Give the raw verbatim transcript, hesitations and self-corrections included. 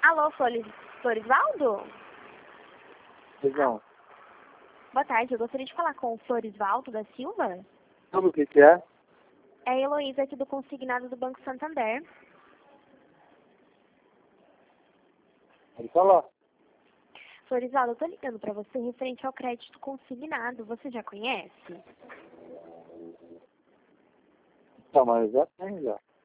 Alô, Flores, Florisvaldo? Pois não. Boa tarde, eu gostaria de falar com o Florisvaldo da Silva. Sabe o que que é? É a Heloísa aqui do Consignado do Banco Santander. Pode falar. Florisvaldo, eu tô ligando pra você referente ao crédito consignado. Você já conhece? Tá, mas já tem já.